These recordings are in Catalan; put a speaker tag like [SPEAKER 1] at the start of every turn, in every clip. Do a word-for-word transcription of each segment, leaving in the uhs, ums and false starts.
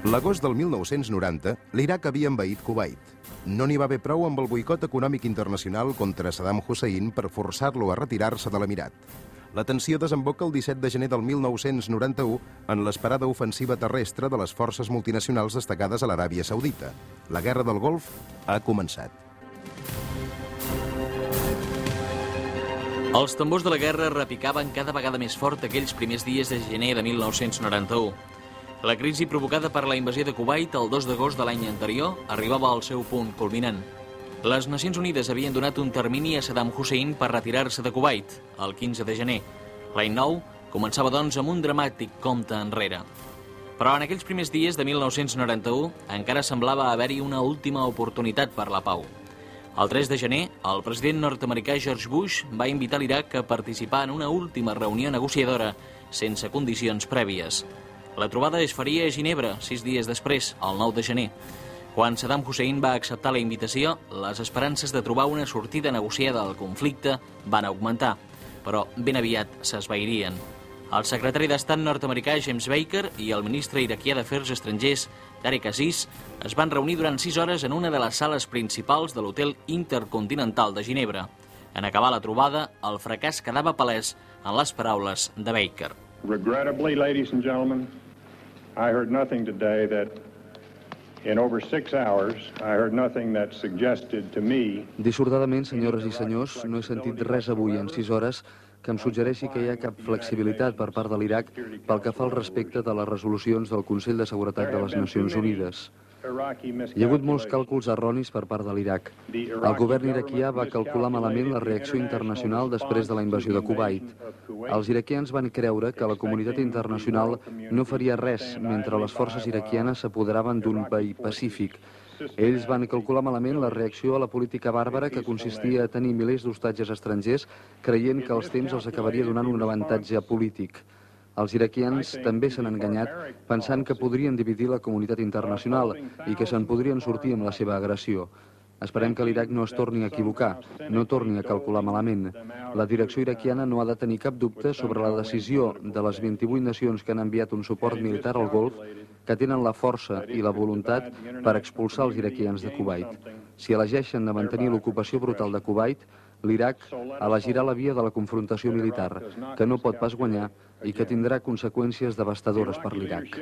[SPEAKER 1] L'agost del mil nou-cents noranta, l'Iraq havia envaït Kuwait. No n'hi va haver prou amb el boicot econòmic internacional contra Saddam Hussein per forçar-lo a retirar-se de l'Emirat. La tensió desemboca el disset de gener del mil nou-cents noranta-u en l'esperada ofensiva terrestre de les forces multinacionals destacades a l'Aràbia Saudita. La Guerra del Golf ha començat.
[SPEAKER 2] Els tambors de la guerra repicaven cada vegada més fort aquells primers dies de gener de mil nou-cents noranta-u. La crisi provocada per la invasió de Kuwait el dos d'agost de l'any anterior arribava al seu punt culminant. Les Nacions Unides havien donat un termini a Saddam Hussein per retirar-se de Kuwait, el quinze de gener. L'any nou començava, doncs, amb un dramàtic compte enrere. Però en aquells primers dies de mil nou-cents noranta-u encara semblava haver-hi una última oportunitat per la pau. El tres de gener, el president nord-americà George Bush va invitar l'Iraq a participar en una última reunió negociadora sense condicions prèvies. La trobada es faria a Ginebra, sis dies després, el nou de gener. Quan Saddam Hussein va acceptar la invitació, les esperances de trobar una sortida negociada al conflicte van augmentar, però ben aviat s'esvairien. El secretari d'Estat nord-americà James Baker i el ministre iraquià d'Afers Estrangers Tariq Aziz es van reunir durant sis hores en una de les sales principals de l'Hotel Intercontinental de Ginebra. En acabar la trobada, el fracàs quedava palès en les paraules de Baker.
[SPEAKER 3] Regrettably, ladies and gentlemen, I heard nothing today that, in over six hours, I heard nothing that suggested to me...
[SPEAKER 4] Dissortadament, senyores i senyors, no he sentit res avui en sis hores que em suggereixi que hi ha cap flexibilitat per part de l'Iraq pel que fa al respecte de les resolucions del Consell de Seguretat de les Nacions Unides. Hi ha hagut molts càlculs erronis per part de l'Iraq. El govern iraquià va calcular malament la reacció internacional després de la invasió de Kuwait. Els iraquians van creure que la comunitat internacional no faria res mentre les forces iraquianes s'apoderaven d'un veí pacífic. Ells van calcular malament la reacció a la política bàrbara que consistia a tenir milers d'hostatges estrangers creient que els temps els acabaria donant un avantatge polític. Els iraquians també s'han enganyat pensant que podrien dividir la comunitat internacional i que se'n podrien sortir amb la seva agressió. Esperem que l'Iraq no es torni a equivocar, no torni a calcular malament. La direcció iraquiana no ha de tenir cap dubte sobre la decisió de les vint-i-vuit nacions que han enviat un suport militar al Golf, que tenen la força i la voluntat per expulsar els iraquians de Kuwait. Si elegeixen de mantenir l'ocupació brutal de Kuwait, l'Iraq elegirà la via de la confrontació militar, que no pot pas guanyar i que tindrà conseqüències devastadores per l'Iraq.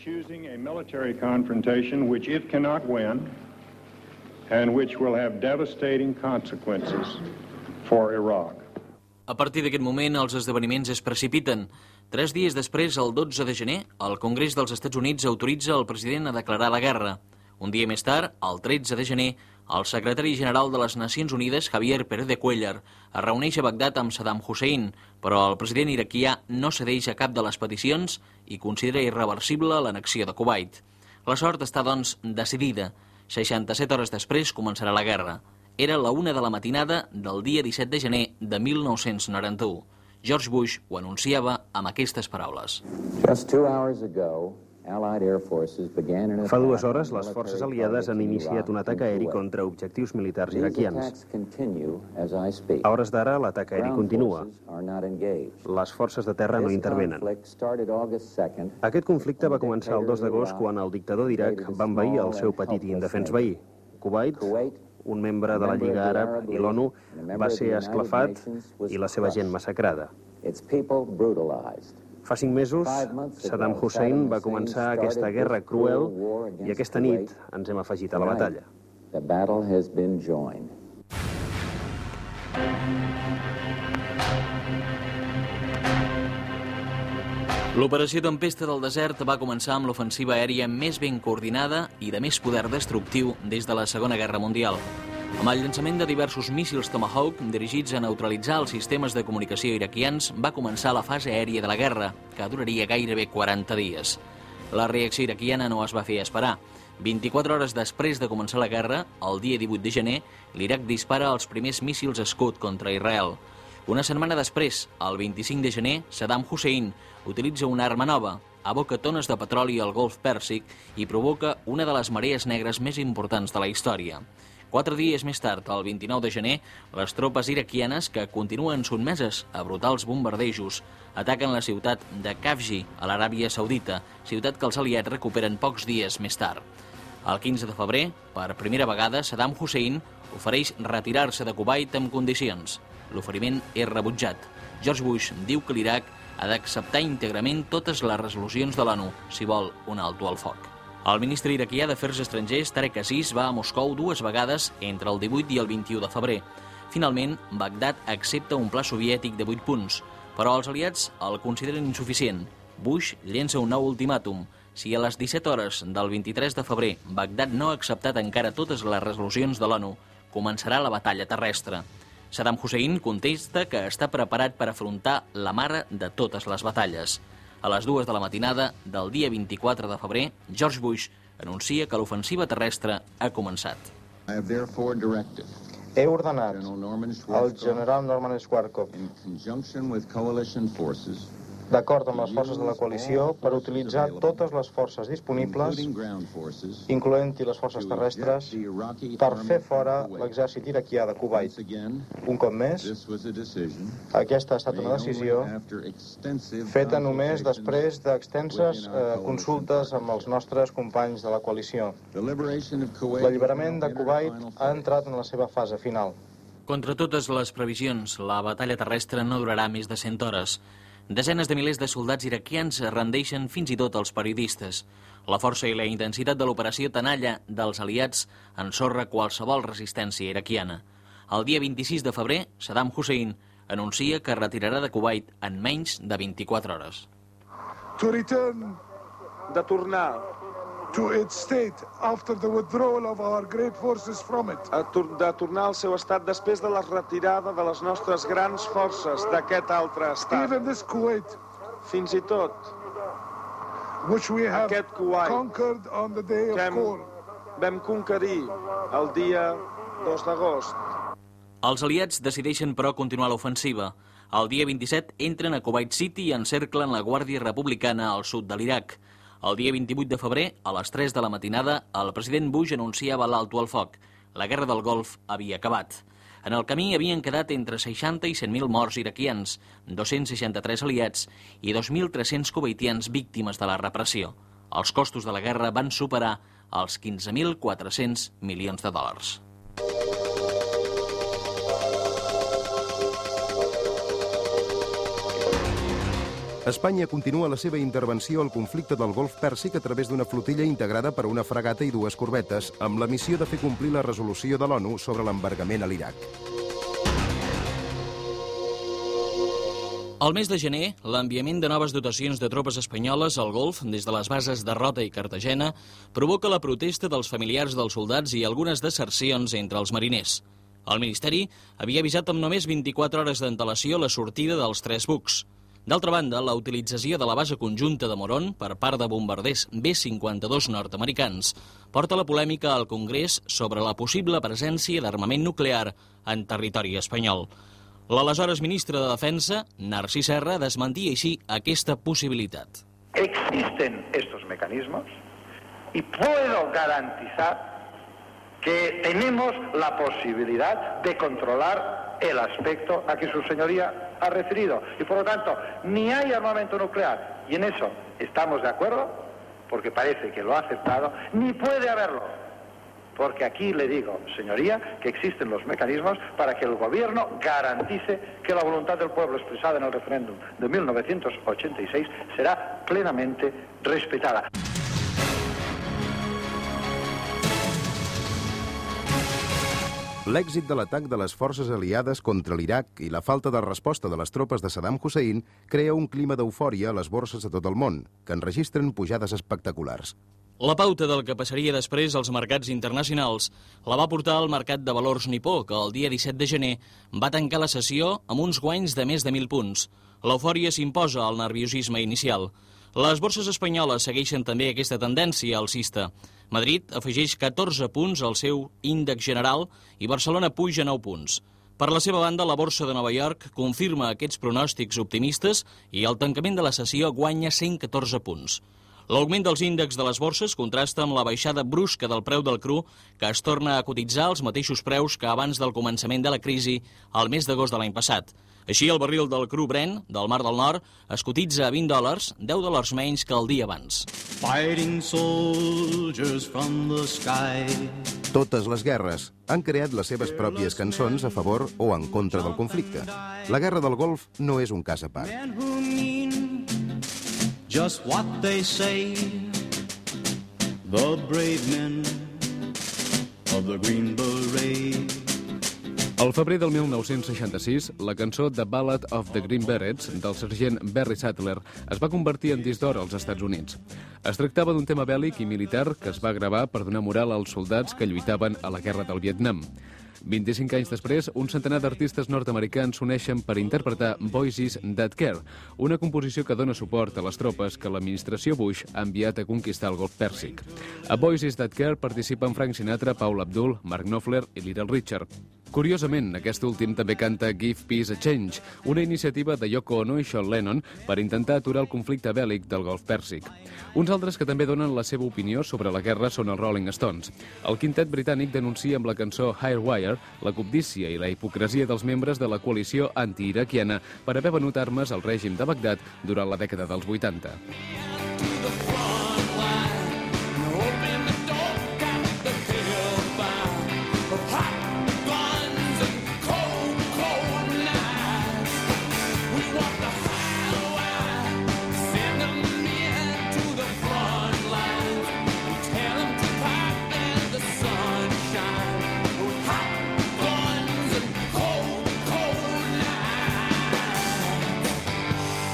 [SPEAKER 2] A partir d'aquest moment, els esdeveniments es precipiten. Tres dies després, el dotze de gener, el Congrés dels Estats Units autoritza el president a declarar la guerra. Un dia més tard, el tretze de gener, el secretari general de les Nacions Unides, Javier Pérez de Cuéllar, es reuneix a Bagdad amb Saddam Hussein, però el president iraquià no cedeix a cap de les peticions i considera irreversible l'annexió de Kuwait. La sort està, doncs, decidida. seixanta-set hores després començarà la guerra. Era la una de la matinada del dia disset de gener de mil nou-cents noranta-u. George Bush ho anunciava amb aquestes paraules.
[SPEAKER 5] Just two hours ago,
[SPEAKER 6] Fa dues hores, les forces aliades han iniciat un atac aeri contra objectius militars iraquians. A hores d'ara, l'atac aeri continua. Les forces de terra no intervenen. Aquest conflicte va començar el dos d'agost quan el dictador d'Iraq va envair el seu petit i indefens veí. Kuwait, un membre de la Lliga Àrab i l'ONU, va ser esclafat i la seva gent massacrada. Fa cinc mesos, Saddam Hussein va començar aquesta guerra cruel i aquesta nit ens hem afegit a la batalla.
[SPEAKER 2] L'operació Tempesta del desert va començar amb l'ofensiva aèria més ben coordinada i de més poder destructiu des de la Segona Guerra Mundial. Amb el llançament de diversos míssils Tomahawk dirigits a neutralitzar els sistemes de comunicació iraquians, va començar la fase aèria de la guerra, que duraria gairebé quaranta dies. La reacció iraquiana no es va fer esperar. vint-i-quatre hores després de començar la guerra, el dia divuit de gener, l'Iraq dispara els primers míssils Scud contra Israel. Una setmana després, el vint-i-cinc de gener, Saddam Hussein utilitza una arma nova, aboca tones de petroli al Golf Pèrsic i provoca una de les marees negres més importants de la història. Quatre dies més tard, el vint-i-nou de gener, les tropes iraquianes, que continuen sotmeses a brutals bombardejos, ataquen la ciutat de Khafji, a l'Aràbia Saudita, ciutat que els aliats recuperen pocs dies més tard. El quinze de febrer, per primera vegada, Saddam Hussein ofereix retirar-se de Kuwait amb condicions. L'oferiment és rebutjat. George Bush diu que l'Iraq ha d'acceptar íntegrament totes les resolucions de l'ONU si vol un alto al foc. El ministre iraquià d'Afers Estrangers, Tarek Aziz, va a Moscou dues vegades entre el divuit i el vint-i-u de febrer. Finalment, Bagdad accepta un pla soviètic de vuit punts, però els aliats el consideren insuficient. Bush llença un nou ultimàtum. Si a les disset hores del vint-i-tres de febrer Bagdad no ha acceptat encara totes les resolucions de l'ONU, començarà la batalla terrestre. Saddam Hussein contesta que està preparat per afrontar la mare de totes les batalles. A les dues de la matinada del dia vint-i-quatre de febrer, George Bush anuncia que l'ofensiva terrestre ha començat.
[SPEAKER 7] He ordenat al general Norman Schwarzkopf, d'acord amb les forces de la coalició, per utilitzar totes les forces disponibles, incloent-hi les forces terrestres, per fer fora l'exèrcit iraquià de Kuwait. Un cop més, aquesta ha estat una decisió feta només després d'extenses eh, consultes amb els nostres companys de la coalició. L'alliberament de Kuwait ha entrat en la seva fase final.
[SPEAKER 2] Contra totes les previsions, la batalla terrestre no durarà més de cent hores. Desenes de milers de soldats iraquians rendeixen fins i tot els periodistes. La força i la intensitat de l'operació tenalla dels aliats ensorra qualsevol resistència iraquiana. El dia vint-i-sis de febrer, Saddam Hussein anuncia que retirarà de Kuwait en menys de vint-i-quatre hores.
[SPEAKER 8] To return, de tornar, to its state after the withdrawal of our great forces from it. De tornar al seu estat després de la retirada de les nostres grans forces d'aquest altre estat. Even this Kuwait, fins i tot, which we have aquest Kuwait, conquered on the day of Kor. Vam conquerir el dia dos d'agost.
[SPEAKER 2] Els aliats decideixen, però, continuar l'ofensiva. El dia vint-i-set entren a Kuwait City i encerclen la Guàrdia Republicana al sud de l'Iraq. El dia vint-i-vuit de febrer, a les tres de la matinada, el president Bush anunciava l'alto al foc. La guerra del Golf havia acabat. En el camí havien quedat entre seixanta i cent mil morts iraquians, dos-cents seixanta-tres aliats i dos mil tres-cents kuwaitians víctimes de la repressió. Els costos de la guerra van superar els quinze mil quatre-cents milions de dòlars.
[SPEAKER 1] Espanya continua la seva intervenció al conflicte del Golf Pèrsic a través d'una flotilla integrada per una fragata i dues corbetes, amb la missió de fer complir la resolució de l'ONU sobre l'embargament a l'Iraq.
[SPEAKER 2] Al mes de gener, l'enviament de noves dotacions de tropes espanyoles al Golf, des de les bases de Rota i Cartagena, provoca la protesta dels familiars dels soldats i algunes desercions entre els mariners. El Ministeri havia avisat amb només vint-i-quatre hores d'antelació la sortida dels tres bucs. D'altra banda, la utilització de la base conjunta de Morón per part de bombarders B cinquanta-dos nord-americans porta la polèmica al Congrés sobre la possible presència d'armament nuclear en territori espanyol. L'aleshores ministre de Defensa, Narcís Serra, desmentia així aquesta possibilitat.
[SPEAKER 9] Existen estos mecanismos y puedo garantizar que tenemos la posibilidad de controlar el aspecto a que su señoría ha referido. Y por lo tanto, ni hay armamento nuclear, y en eso estamos de acuerdo, porque parece que lo ha aceptado, ni puede haberlo. Porque aquí le digo, señoría, que existen los mecanismos para que el gobierno garantice que la voluntad del pueblo expresada en el referéndum de mil novecientos ochenta y seis será plenamente respetada.
[SPEAKER 1] L'èxit de l'atac de les forces aliades contra l'Iraq i la falta de resposta de les tropes de Saddam Hussein crea un clima d'eufòria a les borses de tot el món, que enregistren pujades espectaculars.
[SPEAKER 2] La pauta del que passaria després als mercats internacionals la va portar al mercat de valors nipó, que el dia disset de gener va tancar la sessió amb uns guanys de més de mil punts. L'eufòria s'imposa al nerviosisme inicial. Les borses espanyoles segueixen també aquesta tendència alcista. Madrid afegeix catorze punts al seu índex general i Barcelona puja nou punts. Per la seva banda, la borsa de Nova York confirma aquests pronòstics optimistes i al tancament de la sessió guanya cent catorze punts. L'augment dels índexs de les borses contrasta amb la baixada brusca del preu del cru, que es torna a cotitzar als mateixos preus que abans del començament de la crisi al mes d'agost de l'any passat. Així, el barril del cru Brent, del Mar del Nord, es cotitza a vint dòlars, deu dòlars menys que el dia abans.
[SPEAKER 10] Fighting soldiers from the sky.
[SPEAKER 1] Totes les guerres han creat les seves pròpies cançons a favor o en contra del conflicte. La guerra del Golf no és un cas a part.
[SPEAKER 10] Just what they say, the brave men of the Green Beret.
[SPEAKER 11] Al febrer del mil nou-cents seixanta-sis, la cançó The Ballad of the Green Berets, del sergent Barry Sadler, es va convertir en disc d'or als Estats Units. Es tractava d'un tema bèl·lic i militar que es va gravar per donar moral als soldats que lluitaven a la guerra del Vietnam. vint-i-cinc anys després, un centenar d'artistes nord-americans s'uneixen per interpretar Voices That Care, una composició que dona suport a les tropes que l'administració Bush ha enviat a conquistar el Golf Pèrsic. A Voices That Care participen Frank Sinatra, Paula Abdul, Mark Knopfler i Little Richard. Curiosament, aquest últim també canta Give Peace a Change, una iniciativa de Yoko Ono i Sean Lennon per intentar aturar el conflicte bèl·lic del Golf Pèrsic. Uns altres que també donen la seva opinió sobre la guerra són els Rolling Stones. El quintet britànic denuncia amb la cançó Hairwire la cobdícia i la hipocresia dels membres de la coalició anti-iraquiana per haver venut armes al règim de Bagdad durant la dècada dels vuitanta.